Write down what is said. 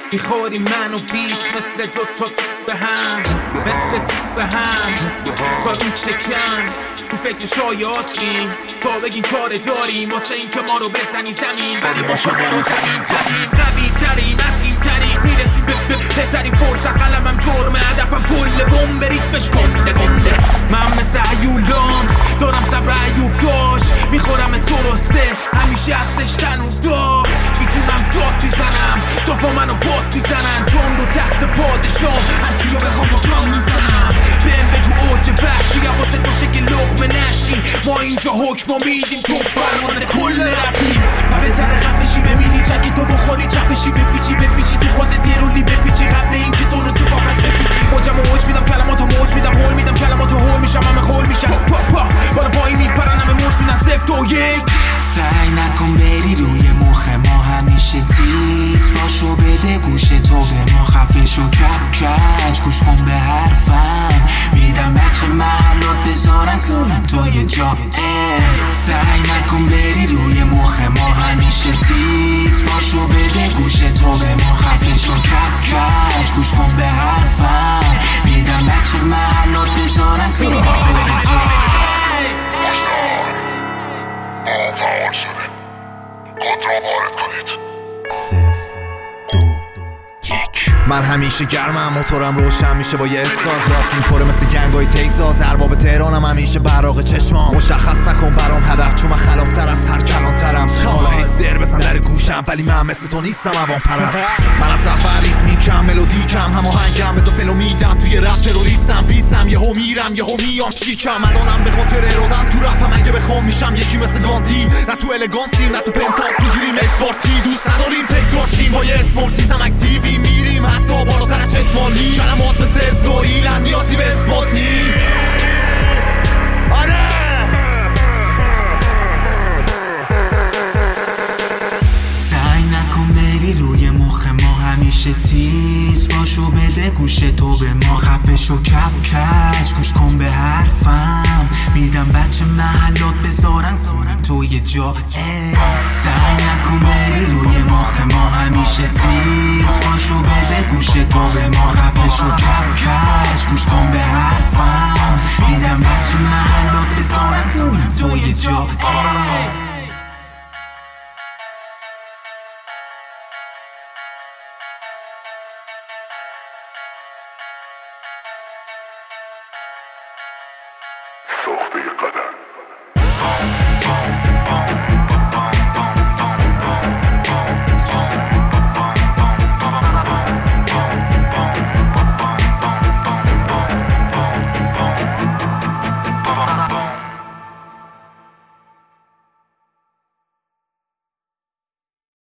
میخوری من و بیچ مثل دوتا به هم، مثل به هم کارون چکم تو فکر شایعاتیم تا بگین کار داریم واسه این که ما رو بزنی زمین، ولی با شما رو زمین قوی ترین از این طریق میرسیم به بهترین فرصت. قلمم جرمه، هدفم کل بمب ریتمش گنده من مثل عیولام دارم صبر عیوب داشت، میخورم درسته همیشه هستش تنو دار، میتونم داد میزنم دافا منو باد میزنن، جان رو تخت پادشام هر کیو بخوام با کام میزنم. بهم بگو اوج وحشی واسه تو شکل لقمه نشین، ما اینجا حکم میدیم تو فرمان کل رپیم و بهتره خفشی ببینی چکی تو بخوری چپشی بپیچی تو خودت یه رولی بپیچی قبل این که تو رو تو کاغذ بپیچی. موجم اوج میدم کلماتو موج میدم هول میدم کلماتو هول میشم همه خول میشم بالا پایین میپرن همه موج میدن 0 2 1. سعی نکن بری روی مخ ما همیشه تیز باشو بده گوش تو به ما خفه شو کج گوش کن به حرفم میدم بچه محلات بذارن کنن تو یه جا. سعی نکن بری روی مخ ما همیشه تیز باشو بده گوش تو به ما خفه شو کج گوش کن به حرفم میدم بچه محلات بذارن کنن تو یه جا. فعال شده کنترل وارد کنید 0 2 1. من همیشه گرمم موتورم روشن میشه با یه استار پلاتین پره مثل گنگای تگزاس ارباب تهرانم همیشه براق چشمام مشخص نکن برام هدف چون من خلافتر از هر کلانترم حالا هی سر بزن در گوشم ولی من مثل تو نیستم عوام پرست. من از اول ریتمیکم ملودیکم هماهنگم به تو پلو میدم توی رپ تروریستم بیستم یهو میرم یهو میام چیکم الانم به خاطر ارادم تو رپم اگه بخوام میشم یکی مثل گاندی نه تو الگانسی نه تو پنتاس میگیریم اکسپارتی دوست نداریم تک داشتیم با یه اسمارتیزم اکتیوی میریم حتی بالاتر از چشمالی کلمات مثل اسرائیلن نیازی به اثبات نیم. آره سعی نکن بری روی مخ ما همیشه تیز باشو بده گوش تو به ما خفه شو کج گوش کن به حرفم میدم بچه محلات بذارن تو یه جا. سعی نکن بری روی مخ ما همیشه تیز باشو بده گوش تو به ما خفه شو کج گوش کن به حرفم میدم بچه محلات بذارن تو یه جا. ساخته قدم